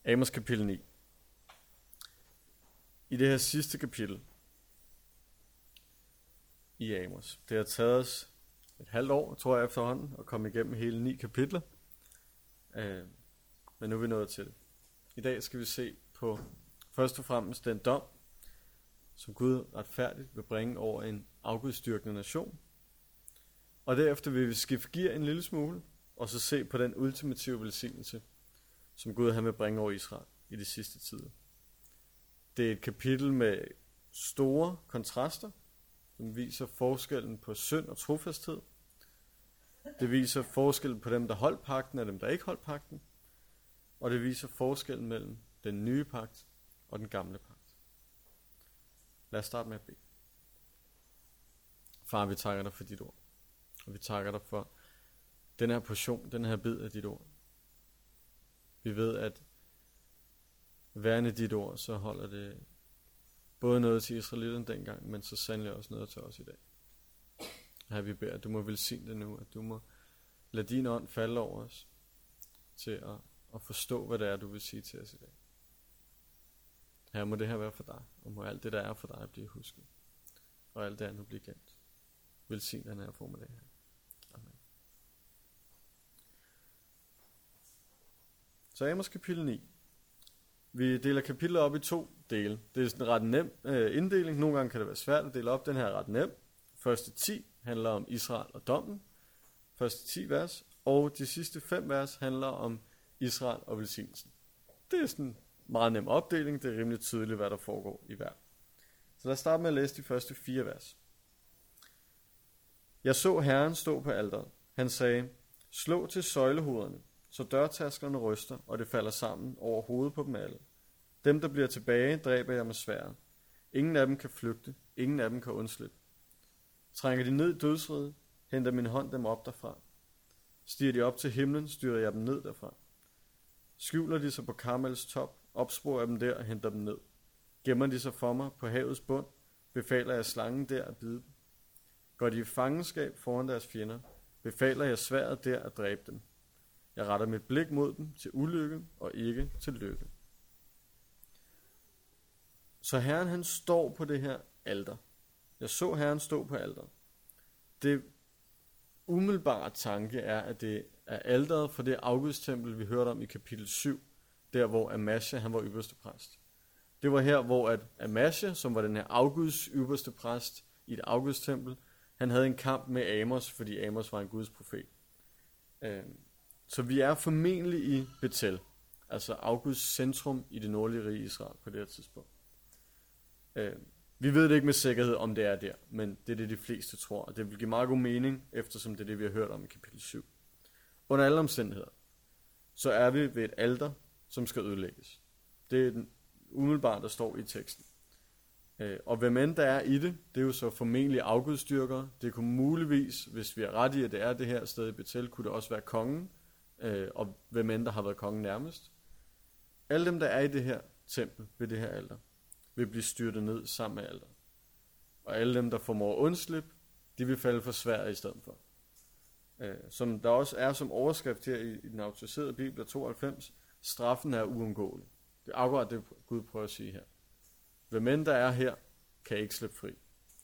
Amos kapitel 9. I det her sidste kapitel i Amos, det har taget os et halvt år, tror jeg efterhånden, at komme igennem hele 9 kapitler. Men nu er vi nået til det. I dag skal vi se på først og fremmest den dom, som Gud retfærdigt vil bringe over en afgudstyrkende nation. Og derefter vil vi skifte gear en lille smule, og så se på den ultimative velsignelse, som Gud han vil bringe over Israel i de sidste tider. Det er et kapitel med store kontraster, som viser forskellen på synd og trofasthed. Det viser forskellen på dem, der holdt pagten, og dem, der ikke holdt pagten. Og det viser forskellen mellem den nye pagt og den gamle pagt. Lad os starte med at bede. Far, vi takker dig for dit ord. Og vi takker dig for den her portion, den her bid af dit ord. Vi ved, at værende dit ord, så holder det både noget til Israelitterne dengang, men så sandelig også noget til os i dag. Her vi beder, at du må velsigne det nu, at du må lade din ånd falde over os, til at forstå, hvad det er, du vil sige til os i dag. Her må det her være for dig, og må alt det, der er for dig, blive husket, og alt det andet blive gemt. Velsign den her formiddag her. Amen. Så Amos kapitel 9. Vi deler kapitlet op i 2 dele. Det er sådan en ret nem inddeling. Nogle gange kan det være svært at dele op. Den her er ret nem. Første 10 handler om Israel og dommen. Første 10 vers. Og de sidste 5 vers handler om Israel og velsignelsen. Det er sådan en meget nem opdeling. Det er rimelig tydeligt, hvad der foregår i hver. Så lad os starte med at læse de første 4 vers. Jeg så Herren stå på alteret. Han sagde, slå til søjlehoderne, så dørtasklerne ryster, og det falder sammen over hovedet på dem alle. Dem, der bliver tilbage, dræber jeg med sværdet. Ingen af dem kan flygte, ingen af dem kan undslippe. Trænger de ned i dødsriget, henter min hånd dem op derfra. Stiger de op til himlen, styrer jeg dem ned derfra. Skjuler de sig på Karmels top, opsporer jeg dem der og henter dem ned. Gemmer de sig for mig på havets bund, befaler jeg slangen der at bide dem. Går de i fangenskab foran deres fjender, befaler jeg sværdet der at dræbe dem. Jeg retter mit blik mod dem til ulykke og ikke til lykke. Så Herren han står på det her alter. Jeg så Herren stå på alteret. Det umiddelbare tanke er, at det er alteret for det afgudstempel, vi hørte om i kapitel 7, der hvor Amasja han var ypperste præst. Det var her, hvor at Amasja, som var den her afguds ypperste præst i et afgudstempel, han havde en kamp med Amos, fordi Amos var en Guds profet. Så vi er formentlig i Betel, altså Augusts centrum i det nordlige rige Israel på det her tidspunkt. Vi ved det ikke med sikkerhed, om det er der, men det er det, de fleste tror, og det vil give meget god mening, eftersom det er det, vi har hørt om i kapitel 7. Under alle omstændigheder, så er vi ved et alter, som skal ødelægges. Det er den umiddelbart, der står i teksten. Og hvem end der er i det, det er jo så formentlig afgudstyrkere. Det kunne muligvis, hvis vi er ret i, at det er det her sted i Betel, kunne det også være kongen, og hvem end der har været kongen nærmest. Alle dem, der er i det her tempel, ved det her alter, vil blive styrtet ned sammen med alteret. Og alle dem, der formår undslippe, de vil falde for sværdet i stedet for. Som der også er som overskrift her i den autoriserede Bibel 92, straffen er uundgåelig. Det er akkurat det, Gud prøver at sige her. Hvem end der er her, kan ikke slippe fri.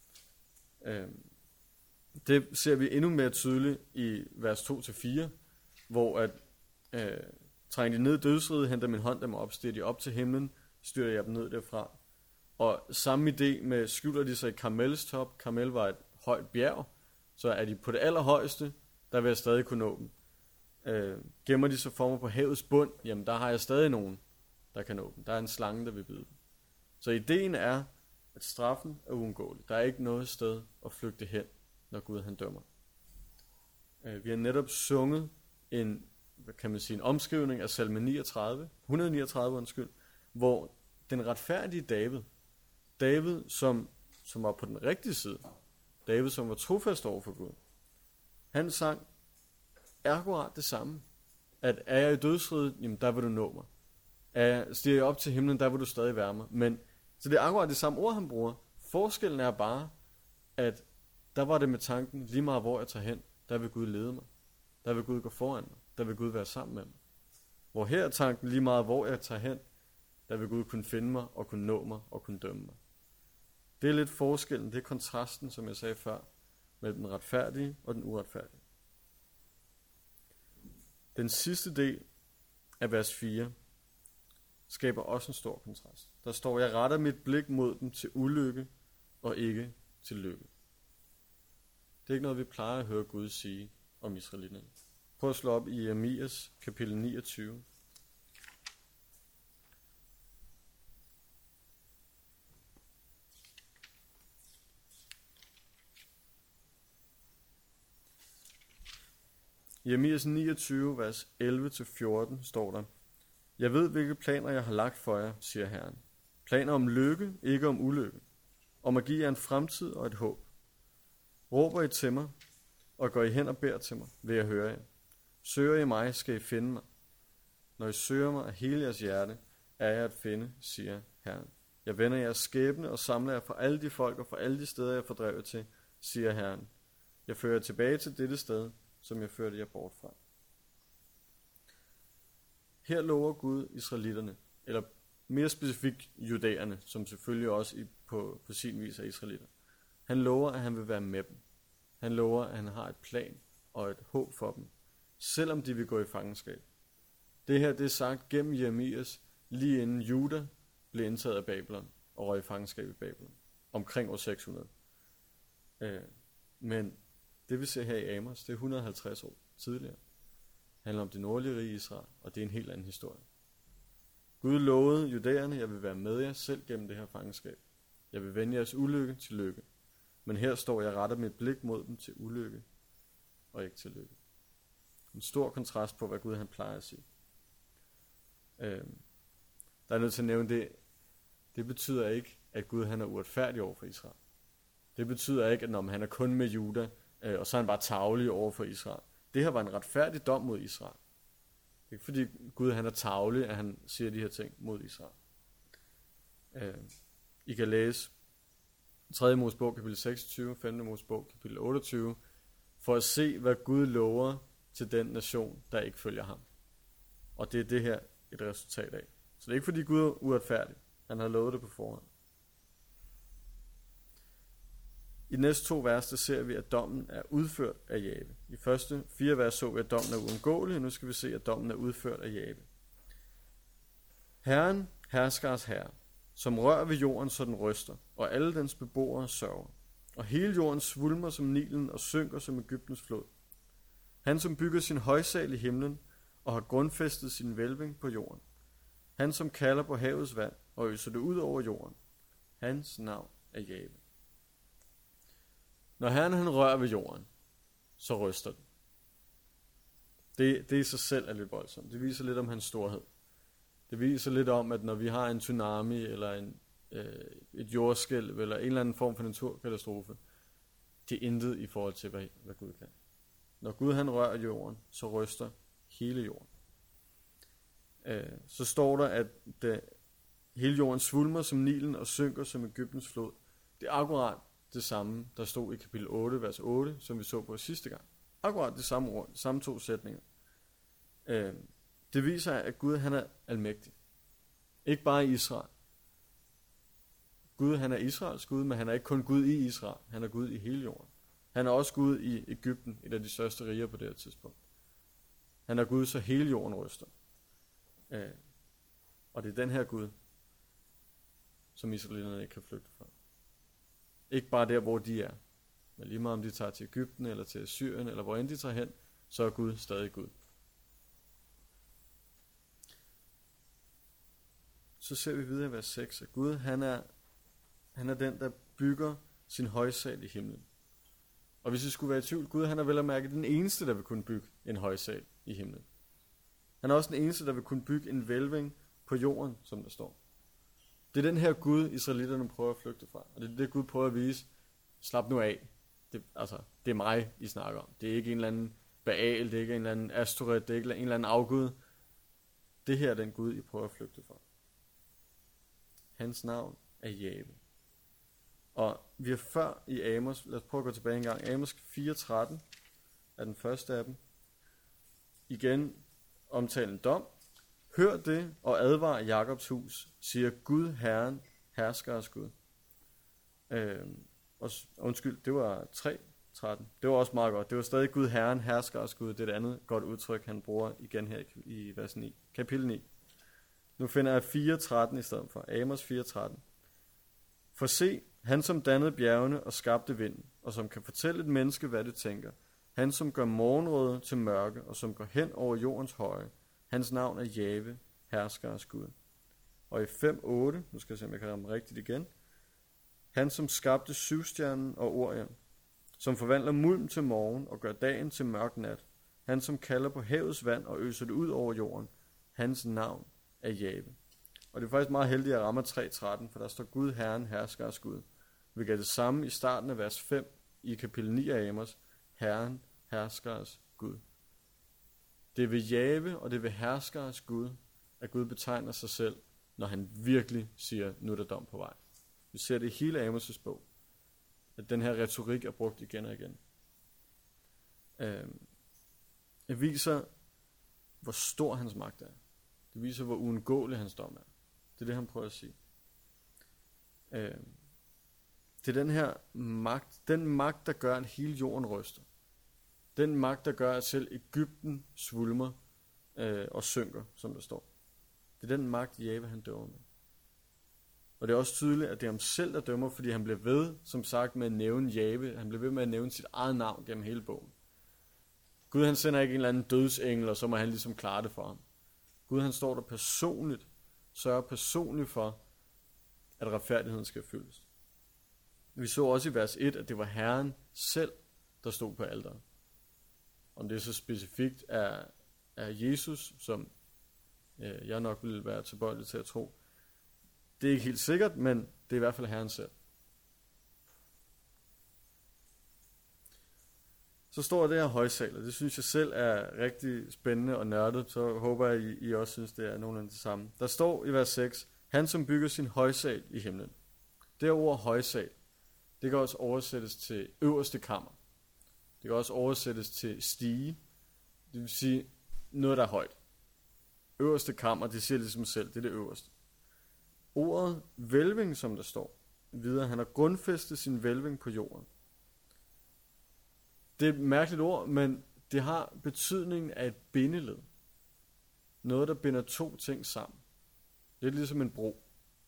Det ser vi endnu mere tydeligt i vers 2-4, hvor at trænger de ned i dødsriget, henter min hånd dem op, stiger de op til himlen, styrer jeg dem ned derfra. Og samme idé med, skjuler de sig i Karmels top. Karmel var et højt bjerg, så er de på det allerhøjeste, der vil jeg stadig kunne nå dem. Gemmer de sig for mig på havets bund, jamen der har jeg stadig nogen, der kan nå dem. Der er en slange, der vil bide dem. Så ideen er, at straffen er uundgåelig. Der er ikke noget sted at flygte hen, når Gud han dømmer. Vi har netop sunget en omskrivning af salme 139, hvor den retfærdige David, som var på den rigtige side, David, som var trofast over for Gud, han sang akkurat det samme, at er jeg i dødsriget, jamen der vil du nå mig. Stiger jeg op til himlen, der vil du stadig være mig. Men, så det er akkurat det samme ord, han bruger. Forskellen er bare, at der var det med tanken, lige meget hvor jeg tager hen, der vil Gud lede mig. Der vil Gud gå foran mig. Der vil Gud være sammen med mig. Hvor her er tanken lige meget, hvor jeg tager hen, der vil Gud kunne finde mig og kunne nå mig og kunne dømme mig. Det er lidt forskellen, det er kontrasten, som jeg sagde før, mellem den retfærdige og den uretfærdige. Den sidste del af vers 4 skaber også en stor kontrast. Der står, jeg retter mit blik mod dem til ulykke og ikke til lykke. Det er ikke noget, vi plejer at høre Gud sige om israelitterne. Prøv at slå op i Jeremias kapitel 29. I Jeremias 29, vers 11-14 står der, jeg ved, hvilke planer jeg har lagt for jer, siger Herren. Planer om lykke, ikke om ulykke. Om at give jer en fremtid og et håb. Råber I til mig, og går I hen og beder til mig, vil jeg høre jer. Søger I mig, skal I finde mig. Når I søger mig af hele jeres hjerte, er jeg at finde, siger Herren. Jeg vender jeres skæbne og samler jer fra alle de folk og fra alle de steder, jeg fordrevet til, siger Herren. Jeg fører jer tilbage til dette sted, som jeg førte jer bort fra. Her lover Gud israelitterne, eller mere specifikt judæerne, som selvfølgelig også på sin vis er israelitter. Han lover, at han vil være med dem. Han lover, at han har et plan og et håb for dem, selvom de vil gå i fangenskab. Det her det er sagt gennem Jeremias, lige inden Juda blev indtaget af Babylon og røg i fangenskab i Babylon, omkring år 600. Men det vi ser her i Amos, det er 150 år tidligere. Det handler om det nordlige rige Israel, og det er en helt anden historie. Gud lovede judæerne, jeg vil være med jer selv gennem det her fangenskab. Jeg vil vende jeres ulykke til lykke. Men her står jeg retter mit blik mod dem til ulykke, og ikke til lykke. En stor kontrast på, hvad Gud han plejer at sige. Der er nødt til at nævne det. Det betyder ikke, at Gud han er uretfærdig over for Israel. Det betyder ikke, at når han er kun med Juda, og så er han bare tarvelig over for Israel. Det her var en retfærdig dom mod Israel. Det er ikke fordi Gud han er tarvelig, at han siger de her ting mod Israel. I kan læse 3. Mosebog kapitel 26, 5. Mosebog kapitel 28, for at se, hvad Gud lover til den nation, der ikke følger ham. Og det er det her et resultat af. Så det er ikke fordi Gud er uretfærdig. Han har lovet det på forhånd. I de næste 2 vers, der ser vi, at dommen er udført af Jahve. I første 4 vers så vi, at dommen er uundgåelig, og nu skal vi se, at dommen er udført af Jahve. Herren, herskers herre, som rører ved jorden, så den ryster, og alle dens beboere sørger. Og hele jorden svulmer som Nilen og synker som Egyptens flod. Han, som bygger sin højsal i himlen, og har grundfæstet sin hvælving på jorden. Han, som kalder på havets vand, og øser det ud over jorden. Hans navn er Jahve. Når Herren han rører ved jorden, så ryster den. Det i sig selv er lidt voldsomt. Det viser lidt om hans storhed. Det viser lidt om, at når vi har en tsunami, eller et jordskælv, eller en eller anden form for naturkatastrofe, det er intet i forhold til, hvad Gud kan. Når Gud han rører jorden, så ryster hele jorden. Så står der, at hele jorden svulmer som Nilen og synker som Egyptens flod. Det er akkurat det samme, der stod i kapitel 8, vers 8, som vi så på sidste gang. Akkurat det samme ord, samme 2 sætninger. Det viser, at Gud han er almægtig. Ikke bare i Israel. Gud han er Israels Gud, men han er ikke kun Gud i Israel. Han er Gud i hele jorden. Han er også Gud i Egypten, et af de største riger på det her tidspunkt. Han er Gud, så hele jorden ryster. Og det er den her Gud, som israelitterne ikke kan flygte fra. Ikke bare der, hvor de er. Men lige meget om de tager til Egypten, eller til Syrien, eller hvor end de tager hen, så er Gud stadig Gud. Så ser vi videre i vers 6, at Gud han er den, der bygger sin højsal i himlen. Og hvis I skulle være i tvivl, Gud han er vel at mærke den eneste, der vil kunne bygge en højsal i himlen. Han er også den eneste, der vil kunne bygge en hvælving på jorden, som der står. Det er den her Gud, israelitterne prøver at flygte fra. Og det er det, Gud prøver at vise. Slap nu af. Det er mig, I snakker om. Det er ikke en eller anden Baal, det er ikke en eller anden Astoret, det er ikke en eller anden afgud. Det her er den Gud, I prøver at flygte fra. Hans navn er Jahve. Og vi har før i Amos, lad os prøve at gå tilbage en gang. Amos 4:13 er den første af dem. Igen omtalen dom. Hør det og advar Jakobs hus, siger Gud Herren, herskers Gud. Undskyld, det var 3:13. Det var også meget godt. Det var stadig Gud Herren, herskers Gud. Det er et andet godt udtryk, han bruger igen her i vers 9. Kapitel 9. Nu finder jeg 4:13 i stedet for. Amos 4:13. For se, han som dannede bjergene og skabte vinden, og som kan fortælle et menneske, hvad det tænker. Han som gør morgenrøde til mørke, og som går hen over jordens høje. Hans navn er Jave, herskers Gud. Og i 5:8, nu skal jeg se, om jeg kan ramme rigtigt igen. Han som skabte syvstjernen og Orion, som forvandler mulm til morgen og gør dagen til mørk nat. Han som kalder på havets vand og øser det ud over jorden. Hans navn er Jave. Og det er faktisk meget heldigt, at jeg rammer 3:13, for der står Gud Herren, herskers Gud. Vi gør det samme i starten af vers 5 i kapitel 9 af Amos. Herren, herskers Gud. Det er ved Jave og det er ved herskers Gud, at Gud betegner sig selv, når han virkelig siger, nu er der dom på vej. Vi ser det i hele Amos' bog, at den her retorik er brugt igen og igen. Det viser, hvor stor hans magt er. Det viser, hvor uundgåelig hans dom er. Det er det, han prøver at sige. Det er den her magt, der gør, at hele jorden ryster. Den magt, der gør, at selv Egypten svulmer og synker, som der står. Det er den magt, Jave han dømmer med. Og det er også tydeligt, at det er ham selv, der dømmer, fordi han bliver ved, som sagt, med at nævne Jave. Han bliver ved med at nævne sit eget navn gennem hele bogen. Gud han sender ikke en eller anden dødsengel, og så må han ligesom klare det for ham. Gud han står der personligt, sørger personligt for, at retfærdigheden skal fyldes. Vi så også i vers 1, at det var Herren selv, der stod på alteret. Om det er så specifikt er Jesus, som jeg nok vil være tilbøjelig til at tro. Det er ikke helt sikkert, men det er i hvert fald Herren selv. Så står det her højsal, og det synes jeg selv er rigtig spændende og nørdet, så håber jeg, at I også synes, det er nogenlunde det samme. Der står i vers 6, han som bygger sin højsal i himlen. Det ord højsal, det kan også oversættes til øverste kammer. Det kan også oversættes til stige, det vil sige noget, der er højt. Øverste kammer, det siger ligesom selv, det er det øverste. Ordet hvælving, som der står videre, han har grundfæstet sin hvælving på jorden. Det er et mærkeligt ord, men det har betydningen af et bindeled. Noget, der binder to ting sammen. Lidt ligesom en bro.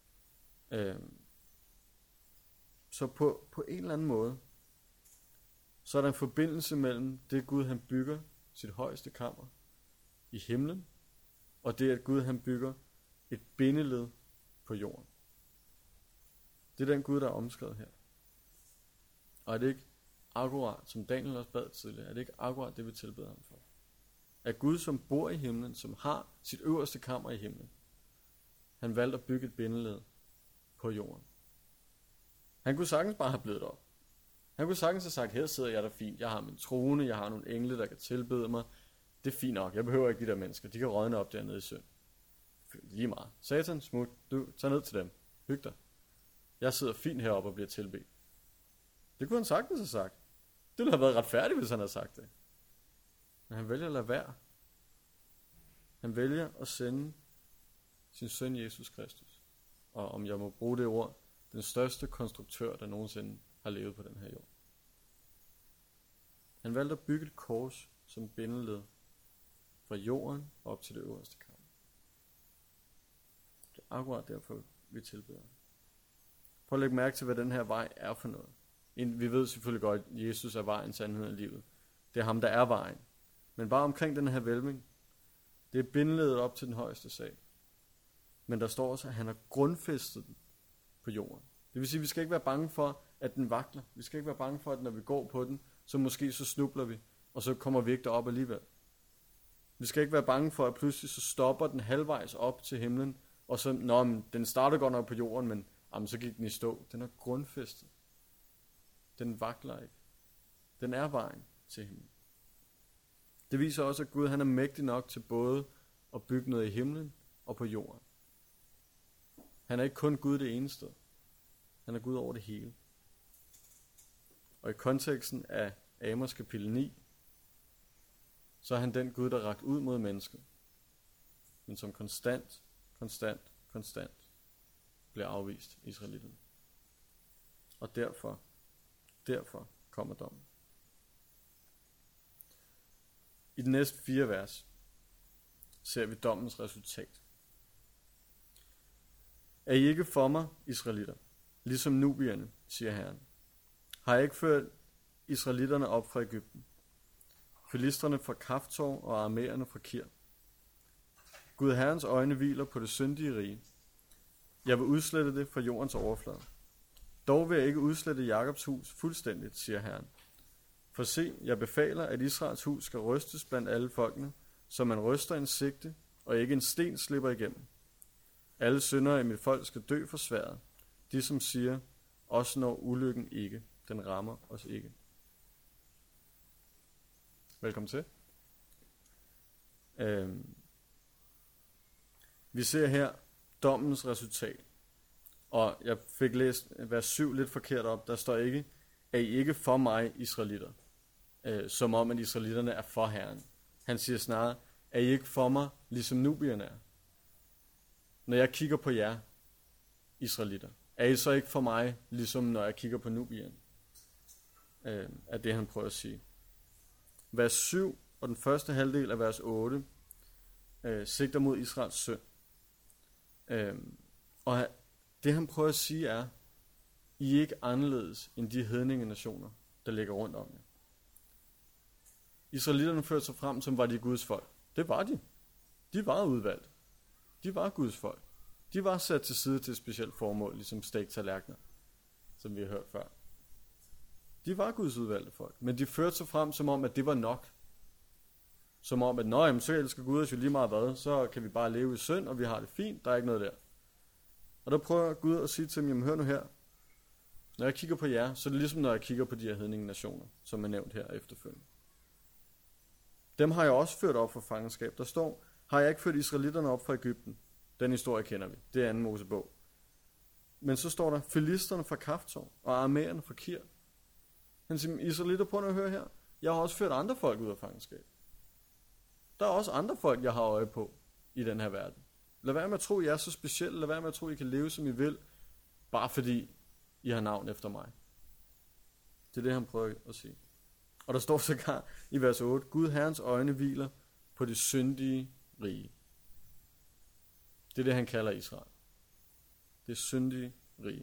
Så på en eller anden måde, så er der en forbindelse mellem det Gud han bygger sit højeste kammer i himlen, og det at Gud han bygger et bindeled på jorden. Det er den Gud, der er omskrevet her. Og er det ikke akkurat, som Daniel også bad tidligere, er det ikke akkurat det, vi tilbeder ham for? At Gud, som bor i himlen, som har sit øverste kammer i himlen, han valgte at bygge et bindeled på jorden. Han kunne sagtens bare have blevet op. Han kunne sagtens have sagt, her sidder jeg der fint, jeg har min trone, jeg har nogle engle, der kan tilbede mig. Det er fint nok, jeg behøver ikke de der mennesker, de kan rådne op dernede i synd. Lige meget. Satan, smut, du, tag ned til dem. Hyg dig. Jeg sidder fint heroppe og bliver tilbedt. Det kunne han sagtens have sagt. Det ville have været retfærdigt, hvis han havde sagt det. Men han vælger at lade være. Han vælger at sende sin søn Jesus Kristus. Og om jeg må bruge det ord, den største konstruktør, der nogensinde har levet på den her jord. Han valgte at bygge et kors som bindeled fra jorden op til det øverste kammer. Det er akkurat derfor, vi tilbeder. Prøv at lægge mærke til, hvad den her vej er for noget. Vi ved selvfølgelig godt, at Jesus er vejen, sandheden og livet. Det er ham, der er vejen. Men bare omkring den her hvælving, det er bindeledet op til den højeste sag. Men der står også, at han har grundfæstet den på jorden. Det vil sige, at vi skal ikke være bange for, at den vakler. Vi skal ikke være bange for, at når vi går på den, så måske så snubler vi, og så kommer vi ikke derop alligevel. Vi skal ikke være bange for, at pludselig så stopper den halvvejs op til himlen, og så, den starter godt nok på jorden, men så gik den i stå. Den er grundfæstet. Den vakler ikke. Den er vejen til himlen. Det viser også, at Gud han er mægtig nok til både at bygge noget i himlen og på jorden. Han er ikke kun Gud det ene sted. Han er Gud over det hele. Og i konteksten af Amos kapitel 9, så er han den Gud, der rakt ud mod mennesket men som konstant bliver afvist israelitterne. Og derfor kommer dommen. I de næste 4 vers ser vi dommens resultat. Er I ikke for mig, israelitter, ligesom nubierne, siger Herren? Har jeg ikke ført israelitterne op fra Egypten? Filistrene fra Kaftor og aramæerne fra Kir. Gud Herrens øjne hviler på det syndige rige. Jeg vil udslette det fra jordens overflade. Dog vil jeg ikke udslette Jakobs hus fuldstændigt, siger Herren. For se, jeg befaler, at Israels hus skal rystes blandt alle folkene, så man ryster en sigte, og ikke en sten slipper igennem. Alle syndere i mit folk skal dø for sværdet. De som siger, også når ulykken ikke, den rammer os ikke. Velkommen til. Vi ser her dommens resultat. Og jeg fik læst vers 7 lidt forkert op. Der står ikke, er I ikke for mig, israelitter? Som om, at israelitterne er for Herren. Han siger snarere, er I ikke for mig, ligesom nubierne er? Når jeg kigger på jer, israelitter, er I så ikke for mig, ligesom når jeg kigger på nubierne? Er det, han prøver at sige. Vers 7 og den første halvdel af vers 8 sigter mod Israels synd. Og det, han prøver at sige er, I er ikke anderledes end de hedninge nationer, der ligger rundt om jer. Israelitterne førte sig frem, som var de Guds folk. Det var de. De var udvalgt. De var Guds folk. De var sat til side til et specielt formål, ligesom stegtallerkener, som vi har hørt før. De var Guds udvalgte folk, men de førte sig frem, som om, at det var nok. Som om, at så elsker Gud os jo lige meget hvad, så kan vi bare leve i synd, og vi har det fint, der er ikke noget der. Og der prøver Gud at sige til dem, jamen hør nu her, når jeg kigger på jer, så er det ligesom når jeg kigger på de her hedninge nationer, som er nævnt her efterfølgende. Dem har jeg også ført op for fangenskab. Der står, har jeg ikke ført israelitterne op fra Egypten? Den historie kender vi. Det er 2. Mosebog. Men så står der, filisterne fra Kaftor og aramæerne fra Kir. Han siger, israelitter, prøv at høre her. Jeg har også ført andre folk ud af fangenskab. Der er også andre folk, jeg har øje på i den her verden. Lad være med at tro, I er så specielle. Lad være med at tro, I kan leve, som I vil, bare fordi I har navn efter mig. Det er det, han prøver at sige. Og der står sågar i vers 8, Gud Herrens øjne hviler på det syndige rige. Det er det, han kalder Israel. Det syndige rige.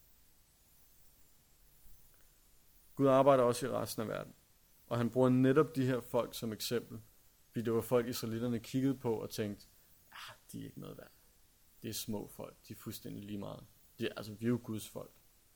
Gud arbejder også i resten af verden. Og han bruger netop de her folk som eksempel. Fordi det var folk, israelitterne kiggede på og tænkte, de er ikke noget værd. Det er små folk. De er fuldstændig lige meget. Vi er jo Guds folk.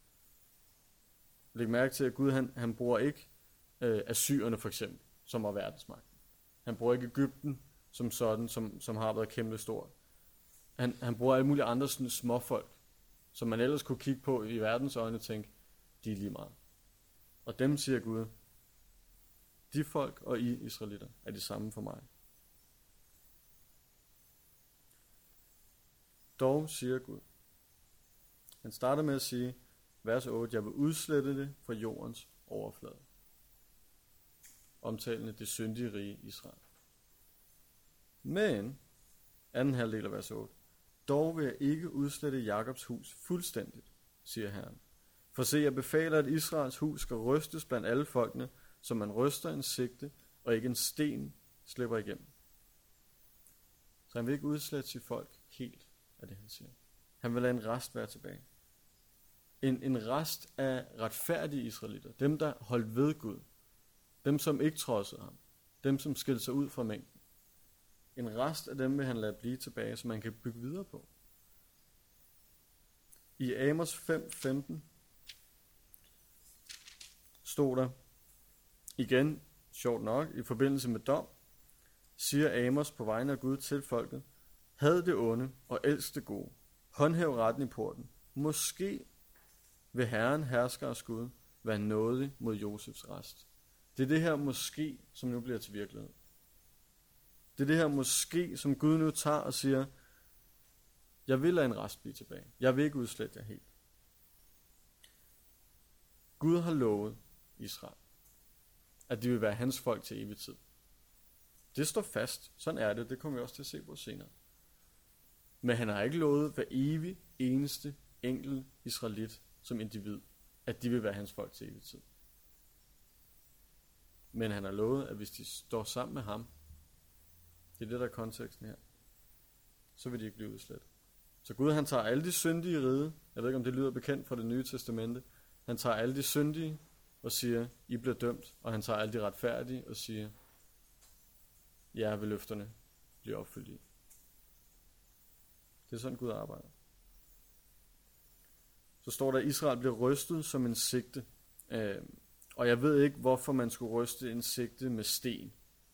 Læg mærke til, at Gud han bruger ikke assyrerne for eksempel, som var verdensmagten. Han bruger ikke Egypten som sådan, som har været kæmpe stor. Han bruger alle mulige andre sådan småfolk, som man ellers kunne kigge på i verdens øjne og tænke, de er lige meget. Og dem siger Gud, de folk og I israelitter er de samme for mig. Dog siger Gud. Han starter med at sige, vers 8, jeg vil udslette det fra jordens overflade. Omtalende det syndige rige Israel. Men, anden halvdel af vers 8, dog vil jeg ikke udslette Jakobs hus fuldstændigt, siger Herren. For se, jeg befaler, at Israels hus skal rystes blandt alle folkene, så man ryster en sigte, og ikke en sten slipper igennem. Så han vil ikke udslette sit folk helt, er det han siger. Han vil lade en rest være tilbage. En rest af retfærdige israelitter. Dem, der holdt ved Gud. Dem, som ikke trodsede ham. Dem, som skilte sig ud fra mængden. En rest af dem vil han lade blive tilbage, så man kan bygge videre på. I Amos 5:15 stod der, igen, sjovt nok, i forbindelse med dom, siger Amos på vegne af Gud til folket, had det onde og elsk det gode. Håndhæv retten i porten. Måske vil Herren, herskers Gud, være nådig mod Josefs rest. Det er det her måske, som nu bliver til virkelighed. Det er det her måske, som Gud nu tager og siger, jeg vil lade en rest blive tilbage. Jeg vil ikke udslette jer helt. Gud har lovet Israel, at de vil være hans folk til evig tid. Det står fast. Sådan er det. Det kommer vi også til at se på senere. Men han har ikke lovet hver evig eneste enkelt israelit som individ, at de vil være hans folk til evig tid. Men han har lovet, at hvis de står sammen med ham, det er det, der er konteksten her, så vil de ikke blive udslettet. Så Gud, han tager alle de syndige i riget. Jeg ved ikke, om det lyder bekendt fra Det Nye Testamente. Han tager alle de syndige og siger, I bliver dømt. Og han tager alle de retfærdige og siger, ja, vil løfterne blive opfyldt i. Det er sådan, Gud arbejder. Så står der, at Israel bliver rystet som en sigte. Og jeg ved ikke, hvorfor man skulle ryste en sigte med sten.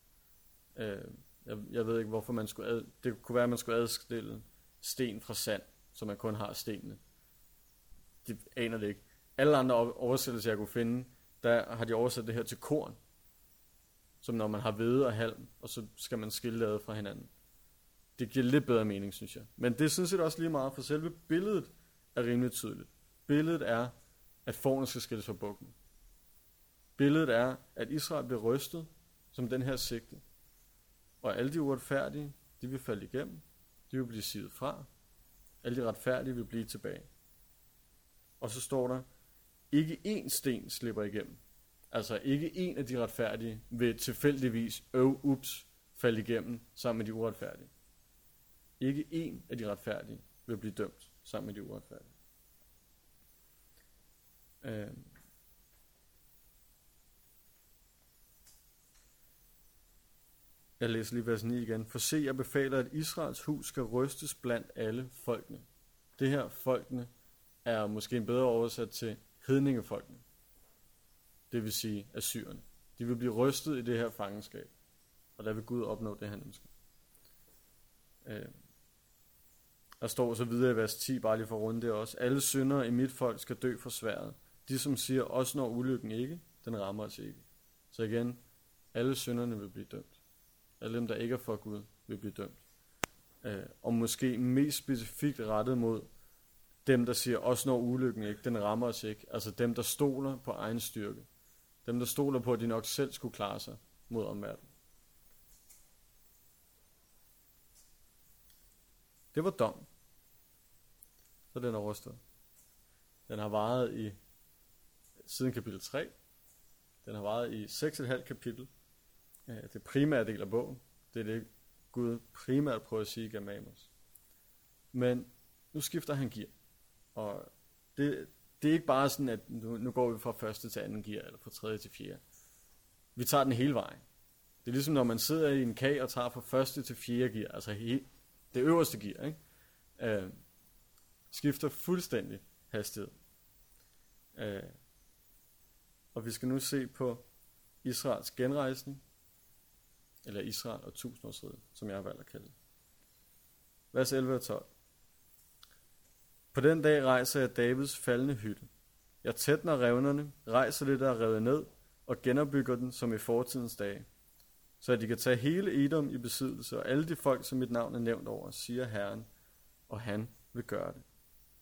Jeg ved ikke, hvorfor man skulle det kunne være, at man skulle adskille sten fra sand, så man kun har stenene. Det aner det ikke. Alle andre oversættelser, jeg kunne finde, der har de oversat det her til korn. Som når man har hvede og halm, og så skal man skille det fra hinanden. Det giver lidt bedre mening, synes jeg. Men det er sådan set også lige meget, for selve billedet er rimelig tydeligt. Billedet er, at fårene skal skilles fra bukken. Billedet er, at Israel bliver rystet som den her sigte. Og alle de uretfærdige, de vil falde igennem. De vil blive sivet fra. Alle de retfærdige vil blive tilbage. Og så står der, ikke én sten slipper igennem. Altså ikke en af de retfærdige vil tilfældigvis, falde igennem sammen med de uretfærdige. Ikke en af de retfærdige vil blive dømt sammen med de uretfærdige. Jeg læser lige vers 9 igen. For se, jeg befaler, at Israels hus skal rystes blandt alle folkene. Det her folkene er måske en bedre oversat til hedningefolkene. Det vil sige assyrerne. De vil blive rystet i det her fangenskab. Og der vil Gud opnå det, han ønsker. Der står så videre i vers 10, bare lige for at runde det også. Alle syndere i mit folk skal dø for sværdet. De som siger, også når ulykken ikke, den rammer os ikke. Så igen, alle synderne vil blive dømt. Alle dem, der ikke er for Gud, vil blive dømt. Og måske mest specifikt rettet mod dem, der siger, også når ulykken ikke, den rammer os ikke. Altså dem, der stoler på egen styrke. Dem, der stoler på, at de nok selv skulle klare sig mod omverdenen. Det var dom. Så den er overstået. Den har varet siden kapitel 3. Den har varet i 6,5 kapitel. Det primære del af bogen. Det er det, Gud primært prøver at sige gennem Amos. Men nu skifter han gear. Og det er ikke bare sådan, at nu går vi fra første til anden gear, eller fra tredje til fjerde. Vi tager den hele vejen. Det er ligesom, når man sidder i en kage og tager fra første til fjerde gear, altså det øverste gear, ikke? Skifter fuldstændig hastighed. Og vi skal nu se på Israels genrejsning, eller Israel og tusindårsriget, som jeg har valgt at kalde det. Vers 11 og 12. På den dag rejser jeg Davids faldne hytte. Jeg tætner revnerne, rejser det, der er revet ned, og genopbygger den som i fortidens dage, så at de kan tage hele Edom i besiddelse, og alle de folk, som mit navn er nævnt over, siger Herren, og han vil gøre det.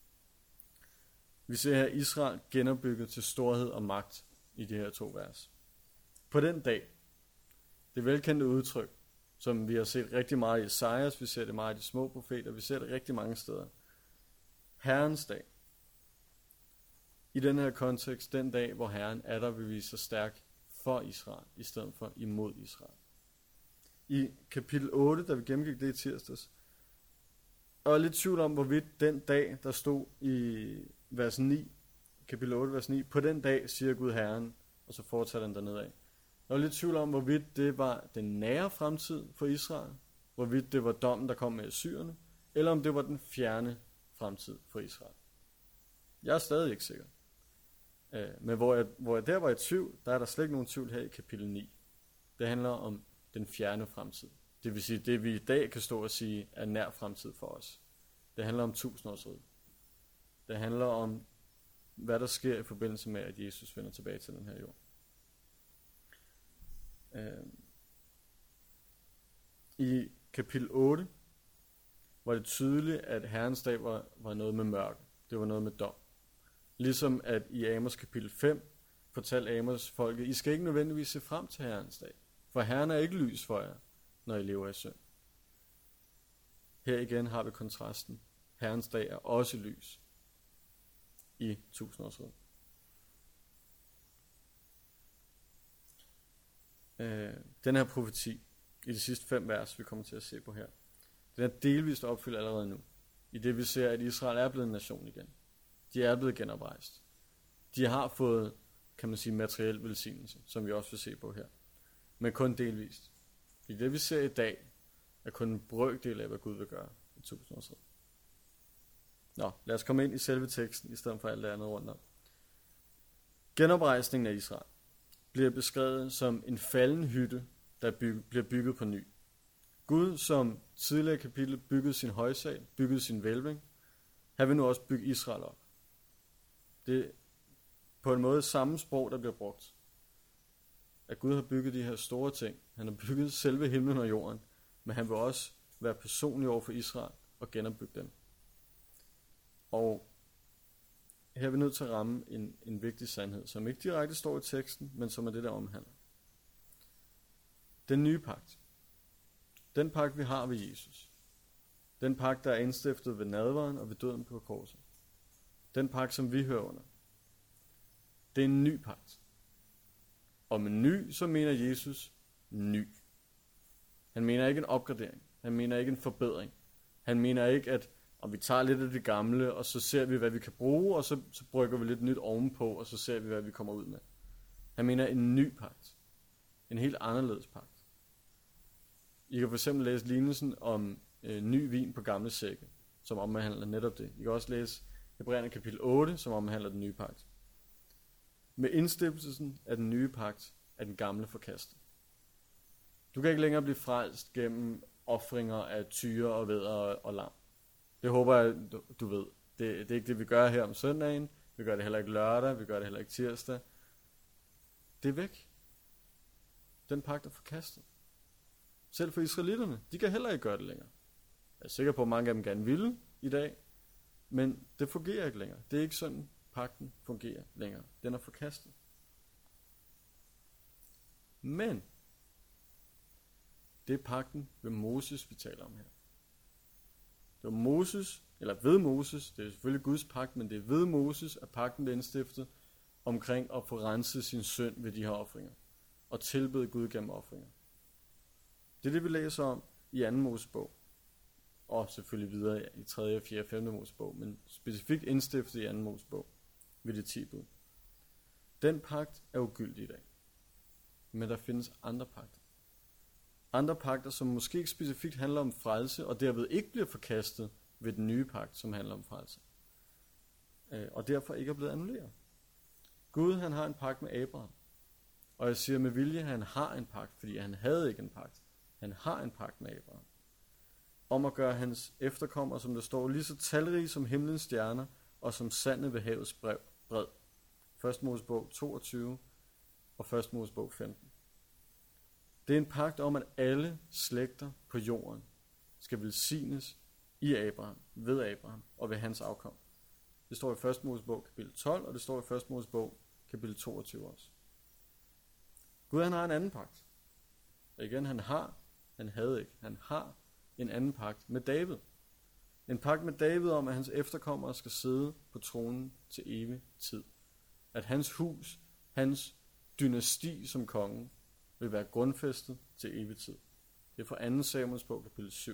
Vi ser her Israel genopbygget til storhed og magt i de her 2 vers. På den dag, det velkendte udtryk, som vi har set rigtig meget i Esajas, vi ser det meget i de små profeter, vi ser det rigtig mange steder. Herrens dag. I den her kontekst, den dag, hvor Herren vil vise sig stærk for Israel, i stedet for imod Israel. I kapitel 8, da vi gennemgik det i tirsdags, og jeg er lidt tvivl om, hvorvidt den dag, der stod i vers 9, kapitel 8, vers 9, på den dag, siger Gud Herren, og så fortsætter den dernede af. Jeg er lidt tvivl om, hvorvidt det var den nære fremtid for Israel, hvorvidt det var dommen, der kom med assyrerne, eller om det var den fjerne fremtid for Israel. Jeg er stadig ikke sikker. Men hvor jeg der var i tvivl, der er der slet ikke nogen tvivl her i kapitel 9. Det handler om den fjerne fremtid. Det vil sige, det vi i dag kan stå og sige, er nær fremtid for os. Det handler om tusindårsriget. Det handler om, hvad der sker i forbindelse med, at Jesus vender tilbage til den her jord. I kapitel 8 var det tydeligt, at Herrens dag var noget med mørke. Det var noget med dom. Ligesom at i Amos kapitel 5 fortalte Amos folket, I skal ikke nødvendigvis se frem til Herrens dag, for Herren er ikke lys for jer, når I lever i synd. Her igen har vi kontrasten. Herrens dag er også lys i tusindårsriget. Den her profeti i de sidste 5 vers, vi kommer til at se på her, den er delvist opfyldt allerede nu. I det vi ser, at Israel er blevet en nation igen. De er blevet genoprejst. De har fået, kan man sige, materiel velsignelse, som vi også vil se på her. Men kun delvist. I det vi ser i dag, er kun en brøkdel af, hvad Gud vil gøre i tusindårsriget. Nå, lad os komme ind i selve teksten, i stedet for alt det andet rundt om. Genoprejsningen af Israel bliver beskrevet som en falden hytte, der bliver bygget på ny. Gud, som tidligere i kapitlet byggede sin højsal, byggede sin hvælving, han vil nu også bygge Israel op. Det er på en måde samme sprog, der bliver brugt. At Gud har bygget de her store ting. Han har bygget selve himlen og jorden, men han vil også være personlig over for Israel og genopbygge dem. Og her er vi nødt til at ramme en vigtig sandhed, som ikke direkte står i teksten, men som er det, der omhandler. Den nye pagt. Den pagt, vi har ved Jesus. Den pagt, der er indstiftet ved nadveren og ved døden på korset. Den pagt, som vi hører under. Det er en ny pagt. Og med ny, så mener Jesus ny. Han mener ikke en opgradering. Han mener ikke en forbedring. Han mener ikke, at om vi tager lidt af det gamle, og så ser vi, hvad vi kan bruge, og så brygger vi lidt nyt ovenpå, og så ser vi, hvad vi kommer ud med. Han mener en ny pagt. En helt anderledes pagt. I kan for eksempel læse lignelsen om ny vin på gamle sække, som omhandler netop det. I kan også læse Hebræerne kapitel 8, som omhandler den nye pagt. Med indstiftelsen af den nye pagt er den gamle forkastet. Du kan ikke længere blive frelst gennem ofringer af tyre og vædder og lam. Det håber jeg, du ved. Det er ikke det, vi gør her om søndagen. Vi gør det heller ikke lørdag. Vi gør det heller ikke tirsdag. Det er væk. Den pagt er forkastet. Selv for israelitterne. De kan heller ikke gøre det længere. Jeg er sikker på, at mange af dem gerne ville i dag. Men det fungerer ikke længere. Det er ikke sådan, pagten fungerer længere. Den er forkastet. Men det er pagten ved Moses, vi taler om her. Det var Moses, eller ved Moses, det er selvfølgelig Guds pagt, men det er ved Moses, at pagten blev indstiftet omkring at få renset sin synd ved de her ofringer, og tilbede Gud gennem ofringer. Det er det, vi læser om i 2. Mosebog, og selvfølgelig videre i 3., 4., 5. Mosebog, men specifikt indstiftet i 2. Mosebog ved de 10 bud. Den pagt er ugyldig i dag, men der findes andre pagter. Andre pagter, som måske ikke specifikt handler om frelse, og derved ikke bliver forkastet ved den nye pagt, som handler om frelse. Og derfor ikke er blevet annulleret. Gud, han har en pagt med Abraham. Og jeg siger med vilje, at han har en pagt, fordi han havde ikke en pagt. Han har en pagt med Abraham. Om at gøre hans efterkommere, som der står, lige så talrige som himlens stjerner, og som sandet ved havets bred. 1. Mosebog 22 og 1. Mosebog 15. Det er en pagt om, at alle slægter på jorden skal velsignes i Abraham, ved Abraham og ved hans afkom. Det står i 1. Mosebog kapitel 12, og det står i 1. Mosebog kapitel 22 også. Gud, han har en anden pagt. Og igen, han havde ikke. Han har en anden pagt med David. En pagt med David om, at hans efterkommere skal sidde på tronen til evig tid. At hans hus, hans dynasti som konge, vil være grundfæstet til evig tid. Det er fra 2. Samuels bog, kapitel 7.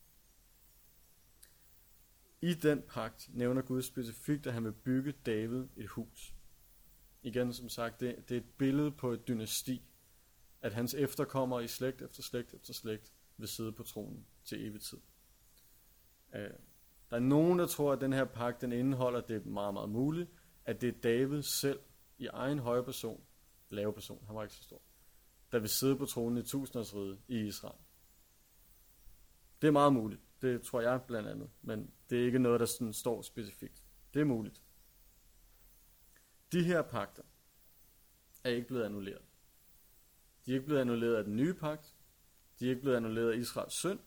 I den pagt nævner Gud specifikt, at han vil bygge David et hus. Igen, som sagt, det er et billede på et dynasti, at hans efterkommere i slægt efter slægt efter slægt vil sidde på tronen til evig tid. Der er nogen, der tror, at den her pagt, den indeholder, det er meget, meget muligt, at det er David selv i egen høje person, lave person, han var ikke så stor, der vil sidde på tronen i tusindårsriget i Israel. Det er meget muligt. Det tror jeg blandt andet. Men det er ikke noget, der sådan står specifikt. Det er muligt. De her pagter er ikke blevet annulleret. De er ikke blevet annulleret af den nye pagt. De er ikke blevet annulleret af Israels synd.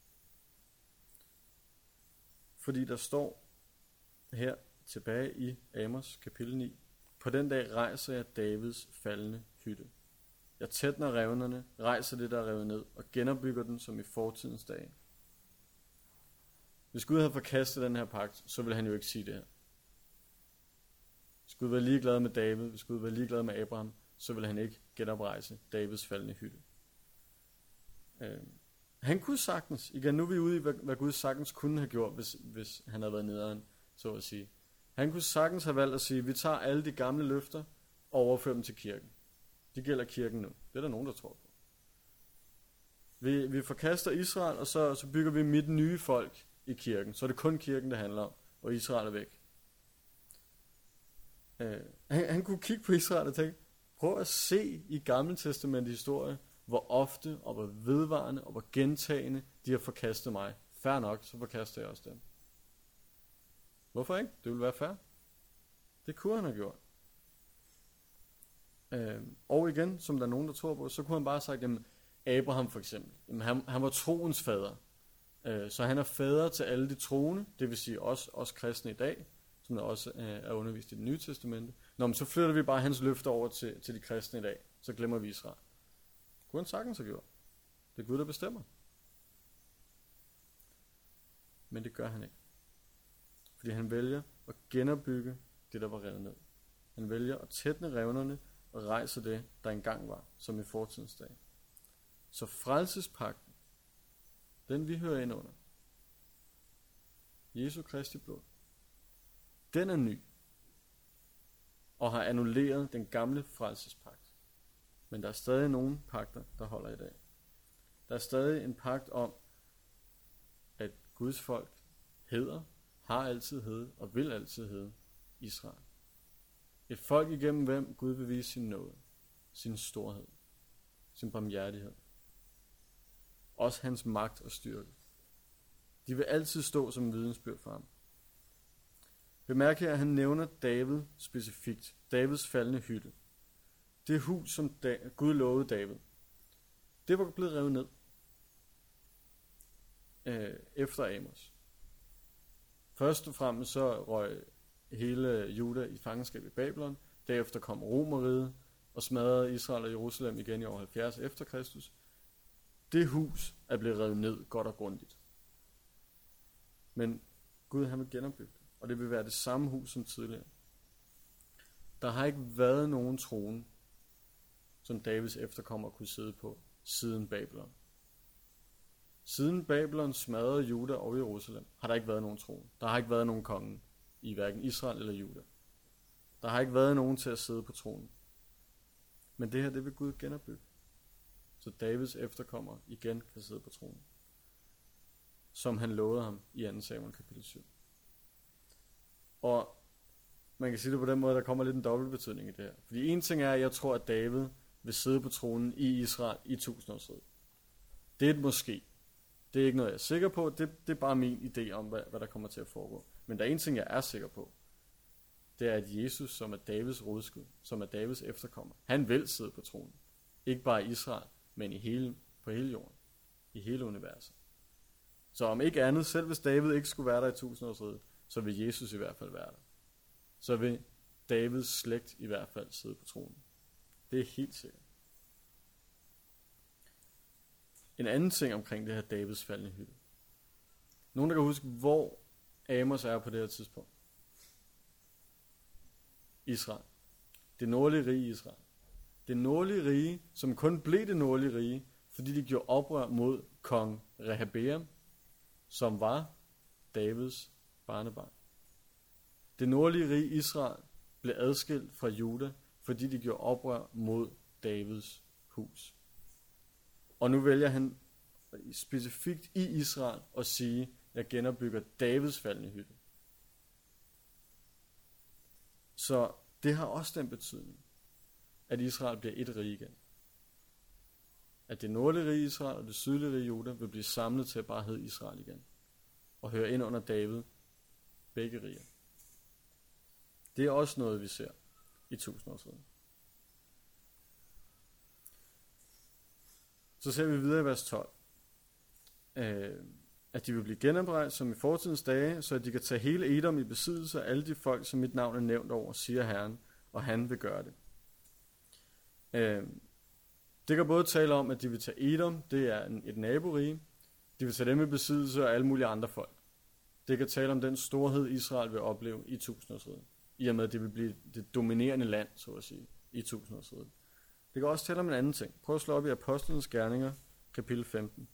Fordi der står her tilbage i Amos kapitel 9. På den dag rejser jeg Davids faldne hytte. Jeg tætner revnerne, rejser det, der er revet ned, og genopbygger den som i fortidens dage. Hvis Gud havde forkastet den her pagt, så ville han jo ikke sige det her. Hvis Gud var ligeglad med David, hvis Gud var ligeglad med Abraham, så ville han ikke genoprejse Davids faldne hytte. Han kunne sagtens, igen nu er vi ude i, hvad Gud sagtens kunne have gjort, hvis han havde været nederen, så at sige. Han kunne sagtens have valgt at sige, vi tager alle de gamle løfter og overfører dem til kirken. De gælder kirken nu. Det er der nogen, der tror på. Vi forkaster Israel, og så bygger vi mit nye folk i kirken. Så er det kun kirken, det handler om, og Israel er væk. Han kunne kigge på Israel og tænke, prøv at se i Gamle Testamente historie, hvor ofte og hvor vedvarende og hvor gentagende de har forkastet mig. Fair nok, så forkaster jeg også dem. Hvorfor ikke? Det ville være fair. Det kunne han have gjort. Og igen, som der er nogen, der tror på, så kunne han bare have sagt, jamen Abraham for eksempel, jamen, han var troens fader. Så han er fader til alle de troende, det vil sige os kristne i dag, som der også er undervist i Det Nye Testamente. Nå, men så flytter vi bare hans løfter over til de kristne i dag, så glemmer vi Israel. Kunne han sagtens have gjort. Det er Gud, der bestemmer. Men det gør han ikke. Fordi han vælger at genopbygge det, der var revet ned. Han vælger at tætne revnerne og rejse det, der engang var, som i fortidens dag. Så frelsespagten, den vi hører ind under, Jesu Kristi blod, den er ny og har annulleret den gamle frelsespagt. Men der er stadig nogle pagter, der holder i dag. Der er stadig en pagt om, at Guds folk har altid heddet og vil altid hedde Israel. Et folk igennem hvem Gud vil vise sin nåde, sin storhed, sin barmhjertighed. Også hans magt og styrke. De vil altid stå som vidnesbyrd for ham. Bemærk her, at han nævner David specifikt. Davids faldne hytte. Det hus, som Gud lovede David. Det var blevet revet ned. Efter Amos. Først og fremmest så røg hele Juda i fangenskab i Babylon. Derefter kom Romerriget og smadrede Israel og Jerusalem igen i år 70 efter Kristus. Det hus er blevet revet ned godt og grundigt. Men Gud han vil genopbygge det, og det vil være det samme hus som tidligere. Der har ikke været nogen trone, som Davids efterkommer kunne sidde på siden Babylon. Siden Babylon smadrede Juda og Jerusalem, har der ikke været nogen trone. Der har ikke været nogen konge i hverken Israel eller Juda. Der har ikke været nogen til at sidde på tronen. Men det her, det vil Gud genopbygge. Så Davids efterkommer igen kan sidde på tronen. Som han lovede ham i 2. Samuel kapitel 7. Og man kan sige det på den måde, der kommer lidt en dobbeltbetydning i det her. Fordi en ting er, at jeg tror, at David vil sidde på tronen i Israel i 1000-årsriget. Det er et måske. Det er ikke noget, jeg er sikker på. Det er bare min idé om, hvad der kommer til at foregå. Men der er en ting, jeg er sikker på. Det er, at Jesus, som er Davids rodskud, som er Davids efterkommer, han vil sidde på tronen. Ikke bare i Israel, men på hele jorden. I hele universet. Så om ikke andet, selv hvis David ikke skulle være der i 1000-årsriget, så vil Jesus i hvert fald være der. Så vil Davids slægt i hvert fald sidde på tronen. Det er helt sikkert. En anden ting omkring det her Davids faldne hytte. Nogen, der kan huske, hvor Amos er på det her tidspunkt. Israel. Det nordlige rige Israel. Det nordlige rige, som kun blev det nordlige rige, fordi de gjorde oprør mod kong Rehabeam, som var Davids barnebarn. Det nordlige rige Israel blev adskilt fra Juda, fordi de gjorde oprør mod Davids hus. Og nu vælger han specifikt i Israel at sige, at jeg genopbygger Davids faldne hytte. Så det har også den betydning, at Israel bliver et rige igen. At det nordlige rige Israel og det sydlige rige Juda vil blive samlet til at bare hedde Israel igen. Og høre ind under David, begge riger. Det er også noget, vi ser i 1000-årsriget. Så ser vi videre i vers 12. At de vil blive genoprejst som i fortidens dage, så at de kan tage hele Edom i besiddelse af alle de folk, som mit navn er nævnt over, siger Herren, og han vil gøre det. Det kan både tale om, at de vil tage Edom, det er et naborige, de vil tage dem i besiddelse af alle mulige andre folk. Det kan tale om den storhed, Israel vil opleve i tusindårsriget. I og med, at det vil blive det dominerende land, så at sige, i tusindårsriget. Det kan også tale om en anden ting. Prøv at slå op i Apostlenes Gerninger, kapitel 15.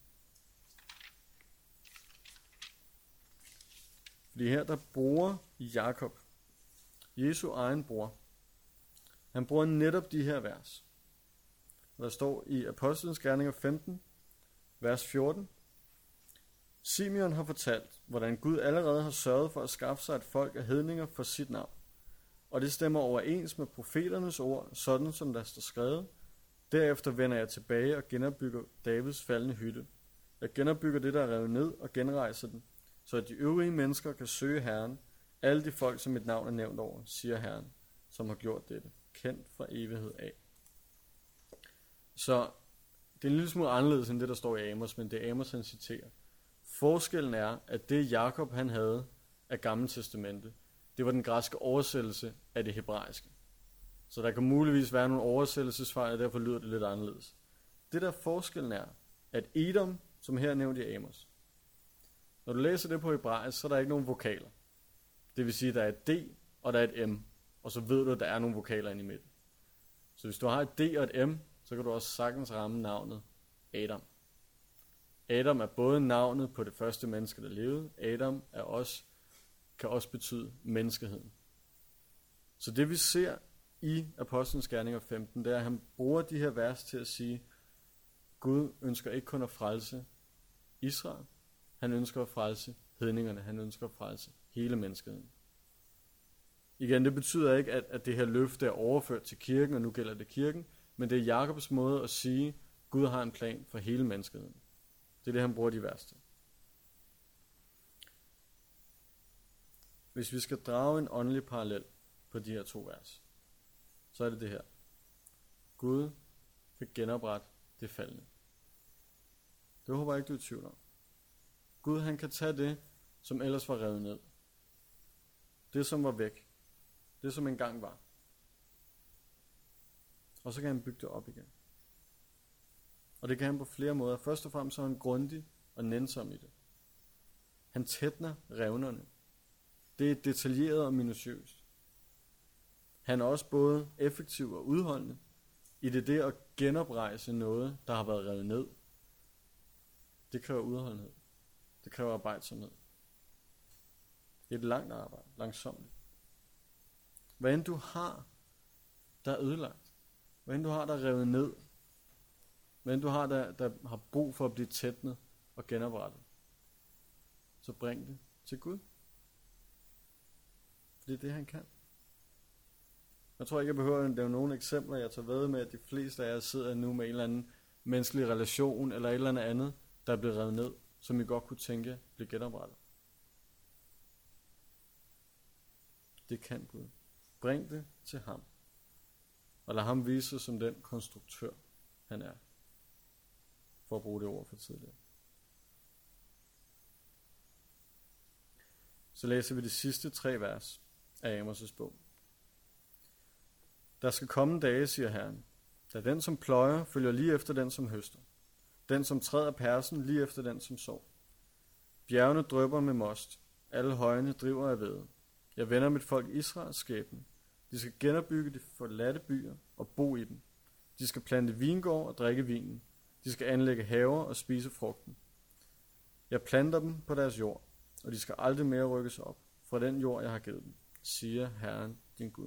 Fordi her, der bruger Jakob, Jesu egen bror, han bruger netop de her vers. Der står i Apostlenes Gerninger 15, vers 14. Simeon har fortalt, hvordan Gud allerede har sørget for at skaffe sig et folk af hedninger for sit navn. Og det stemmer overens med profeternes ord, sådan som der står skrevet. Derefter vender jeg tilbage og genopbygger Davids faldne hytte. Jeg genopbygger det, der er revet ned, og genrejser den, så at de øvrige mennesker kan søge Herren, alle de folk, som mit navn er nævnt over, siger Herren, som har gjort dette, kendt fra evighed af. Så det er en lille smule anderledes end det, der står i Amos, men det er Amos, han citerer. Forskellen er, at det Jakob han havde af Gamle Testamente, det var den græske oversættelse af det hebraiske. Så der kan muligvis være nogle oversættelsesfejl, og derfor lyder det lidt anderledes. Det der forskellen er, at Edom, som her er nævnt i Amos, når du læser det på hebraisk, så er der ikke nogen vokaler. Det vil sige, at der er et D, og der er et M, og så ved du, at der er nogle vokaler inde i midten. Så hvis du har et D og et M, så kan du også sagtens ramme navnet Adam. Adam er både navnet på det første menneske, der levede. Adam kan også betyde menneskeheden. Så det vi ser i Apostlenes Gerninger 15, det er, at han bruger de her vers til at sige, Gud ønsker ikke kun at frelse Israel, han ønsker at frelse hedningerne, han ønsker at frelse hele menneskeheden. Igen, det betyder ikke, at det her løfte er overført til kirken, og nu gælder det kirken, men det er Jakobs måde at sige, Gud har en plan for hele menneskeheden. Det er det, han bruger de vers til. Hvis vi skal drage en åndelig parallel på de her to vers, så er det det her. Gud vil genoprette det faldne. Det håber jeg ikke, du er i tvivl om. Gud, han kan tage det, som ellers var revet ned. Det, som var væk. Det, som engang var. Og så kan han bygge det op igen. Og det kan han på flere måder. Først og fremmest så er han grundig og nænsom i det. Han tætner revnerne. Det er detaljeret og minutiøst. Han er også både effektiv og udholdende i det at genoprejse noget, der har været revet ned. Det kræver udholdenhed. Det kræver arbejdsomhed. Det er et langt arbejde, langsomt. Hvad end du har, der er ødelagt. Hvad end du har, der er revet ned. Hvad end du har, der har brug for at blive tætnet og genoprettet. Så bring det til Gud. Det er det, han kan. Jeg tror ikke, jeg behøver at lave nogle eksempler. Jeg tager ved med, at de fleste af jer sidder nu med en eller anden menneskelig relation, eller et eller andet, der er blevet revet ned, som I godt kunne tænke blive genoprettet. Det kan Gud. Bring det til ham. Og lad ham vise sig som den konstruktør, han er. For at bruge det ord for tidligere. Så læser vi de sidste 3 vers af Amos' bog. Der skal komme dage, siger Herren, da den som pløjer følger lige efter den som høster. Den som træder persen lige efter den som sår. Bjergene drypper med most. Alle højene driver af væde. Jeg vender mit folk Israels skæbne. De skal genopbygge de forladte byer og bo i dem. De skal plante vingård og drikke vinen. De skal anlægge haver og spise frugten. Jeg planter dem på deres jord, og de skal aldrig mere rykkes op fra den jord, jeg har givet dem, siger Herren din Gud.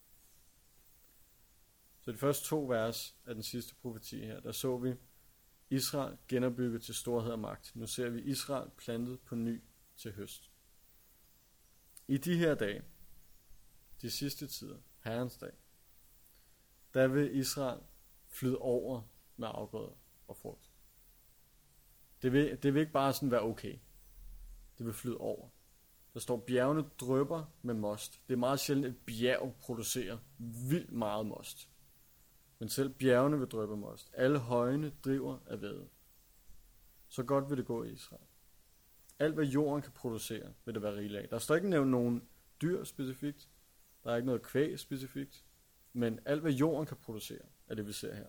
Så de første 2 vers af den sidste profeti her, der så vi Israel genopbygget til storhed og magt. Nu ser vi Israel plantet på ny til høst. I de her dage, de sidste tider, Herrens dag, der vil Israel flyde over med afgrøder og frugt. Det vil ikke bare sådan være okay. Det vil flyde over. Der står, bjergene drypper med most. Det er meget sjældent, at bjerg producerer vildt meget most. Men selv bjergene vil dryppe most. Alle højene driver af væde. Så godt vil det gå i Israel. Alt hvad jorden kan producere, vil det være rigeligt af. Der står ikke nævnt nogen dyr specifikt. Der er ikke noget kvæg specifikt. Men alt hvad jorden kan producere, er det vi ser her.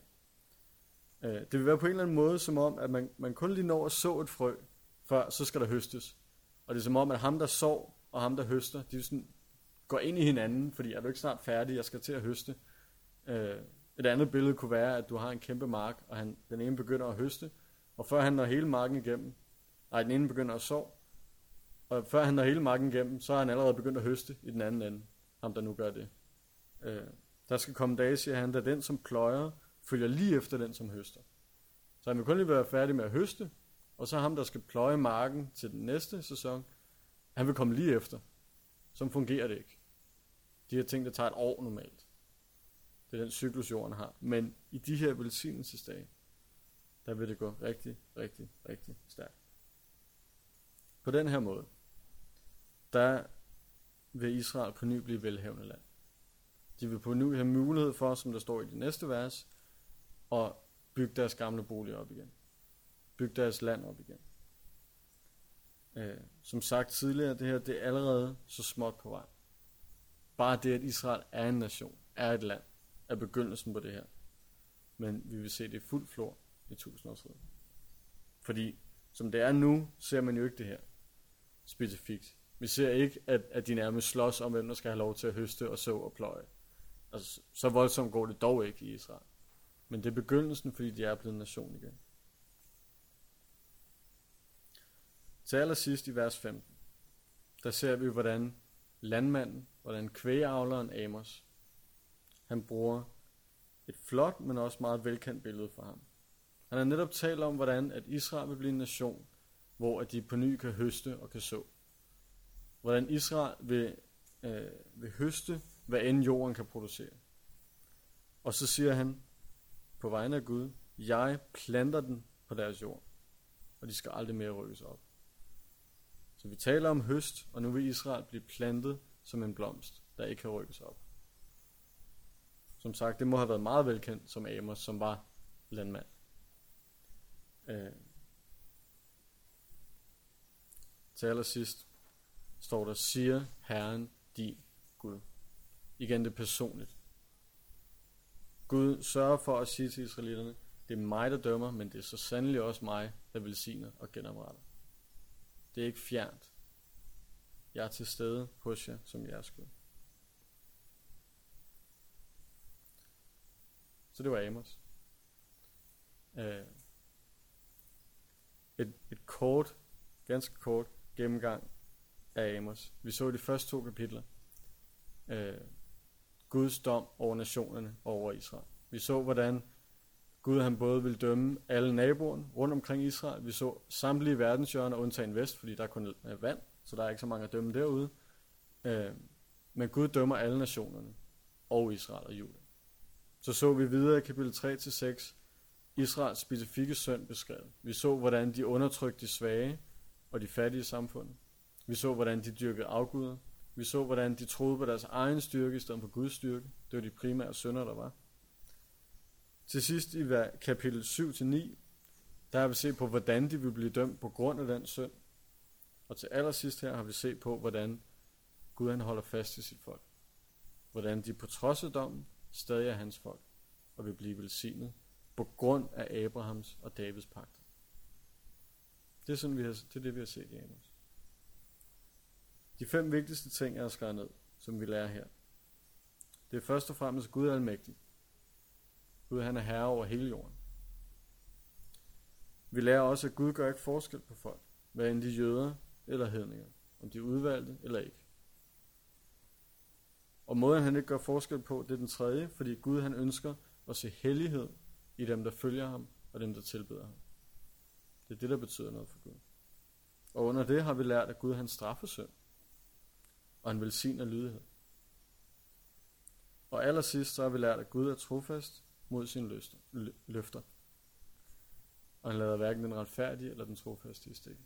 Det vil være på en eller anden måde som om, at man kun lige når at så et frø, før så skal der høstes. Og det er som om, at ham, der sår, og ham, der høster, de sådan går ind i hinanden, fordi er du ikke snart færdig, jeg skal til at høste. Et andet billede kunne være, at du har en kæmpe mark, og den ene begynder at høste, og før han når hele marken igennem, den ene begynder at så, og før han når hele marken igennem, så er han allerede begyndt at høste i den anden ende, ham der nu gør det. Der skal komme dage, siger han, da den som pløjer, følger lige efter den som høster. Så han vil kun lige være færdig med at høste, og så ham der skal pløje marken til den næste sæson, han vil komme lige efter. Sådan fungerer det ikke. De her ting, der tager et år normalt. Det er den cyklus, jorden har. Men i de her velsignelsesdage, der vil det gå rigtig, rigtig, rigtig stærkt. På den her måde, der vil Israel på ny blive velhavende land. De vil på ny have mulighed for, som der står i det næste vers, at bygge deres gamle boliger op igen. Bygge deres land op igen. Som sagt tidligere, det her det er allerede så småt på vej. Bare det, at Israel er en nation, er et land, er begyndelsen på det her. Men vi vil se det i fuld flor i 1000-årsriget. Fordi som det er nu, ser man jo ikke det her specifikt. Vi ser ikke, at de nærmest slås om, hvem der skal have lov til at høste og så og pløje. Altså, så voldsomt går det dog ikke i Israel. Men det er begyndelsen, fordi de er blevet en nation igen. Til allersidst i vers 15, der ser vi, hvordan landmanden, hvordan kvægavleren Amos, han bruger et flot, men også meget velkendt billede for ham. Han har netop talt om, hvordan at Israel vil blive en nation, hvor at de på ny kan høste og kan så. Hvordan Israel vil høste, hvad end jorden kan producere. Og så siger han, på vegne af Gud, jeg planter den på deres jord, og de skal aldrig mere rykkes op. Så vi taler om høst, og nu vil Israel blive plantet som en blomst, der ikke kan rykkes op. Som sagt, det må have været meget velkendt som Amos, som var landmand. Til allersidst står der, siger Herren din Gud. Igen det er personligt. Gud sørger for at sige til israelitterne, det er mig, der dømmer, men det er så sandelig også mig, der velsigner og genopretter. Det er ikke fjernt. Jeg er til stede hos jer som jeres Gud. Så det var Amos. Et kort, ganske kort gennemgang af Amos. Vi så de første 2 kapitler. Guds dom over nationerne og over Israel. Vi så, hvordan Gud han både vil dømme alle naboerne rundt omkring Israel. Vi så samtlige verdenshjørner, undtagen vest, fordi der er kun vand, så der er ikke så mange at dømme derude. Men Gud dømmer alle nationerne og Israel og Juda. Så vi videre i kapitel 3-6 Israels specifikke synd beskrevet. Vi så, hvordan de undertrykte de svage og de fattige i samfundet. Vi så, hvordan de dyrkede afguder. Vi så, hvordan de troede på deres egen styrke i stedet for Guds styrke. Det var de primære synder, der var. Til sidst i kapitel 7-9, der har vi set på, hvordan de vil blive dømt på grund af den synd. Og til allersidst her har vi set på, hvordan Gud han holder fast i sit folk. Hvordan de på trods af dommen stadig er hans folk og vil blive velsignet på grund af Abrahams og Davids pagt. Det er, sådan, det er det, vi har set i Amos. De 5 vigtigste ting, jeg har skrevet ned, som vi lærer her. Det er først og fremmest, at Gud er almægtig. Gud han er herre over hele jorden. Vi lærer også, at Gud gør ikke forskel på folk, hvad end de jøder eller hedninger, om de er udvalgte eller ikke. Og måden han ikke gør forskel på, det er den tredje, fordi Gud han ønsker at se hellighed i dem, der følger ham og dem, der tilbeder ham. Det er det, der betyder noget for Gud. Og under det har vi lært, at Gud han straffer synd, og han velsigner lydighed. Og allersidst så har vi lært, at Gud er trofast mod sine løfter. Og han lader hverken den retfærdige eller den trofaste i stikken.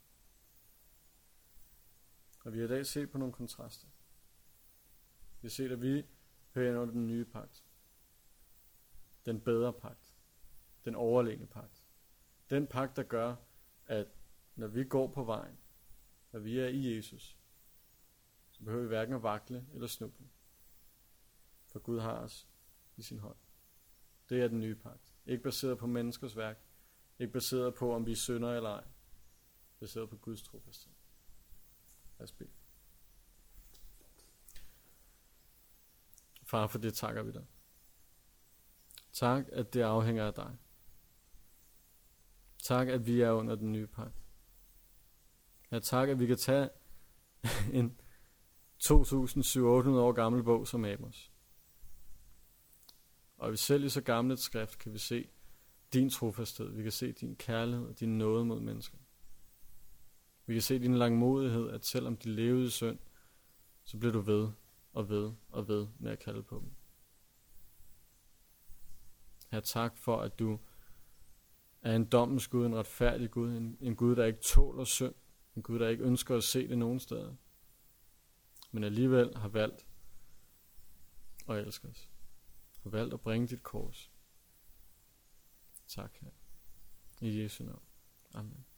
Og vi har i dag set på nogle kontraster. Vi har set, at vi hører ind under den nye pagt. Den bedre pagt. Den overlegne pagt. Den pagt, der gør, at når vi går på vejen, når vi er i Jesus, så behøver vi hverken at vakle eller snuble. For Gud har os i sin hånd. Det er den nye pagt. Ikke baseret på menneskers værk. Ikke baseret på, om vi er syndere eller ej. Baseret på Guds trofasthed. Lad os bede. Far, for det takker vi dig. Tak, at det afhænger af dig. Tak, at vi er under den nye pagt. Ja, tak, at vi kan tage en 2.700 år gammel bog som Amos. Og vi selv i så gammelt skrift kan vi se din trofasthed. Vi kan se din kærlighed og din nåde mod mennesker. Vi kan se din langmodighed, at selvom de levede i synd, så blev du ved og ved og ved med at kalde på dem. Her tak for, at du er en dommens Gud, en retfærdig Gud, en Gud, der ikke tåler synd, en Gud, der ikke ønsker at se det nogen steder, men alligevel har valgt at elske os, har valgt at bringe dit kors. Tak, Herre. I Jesu navn. Amen.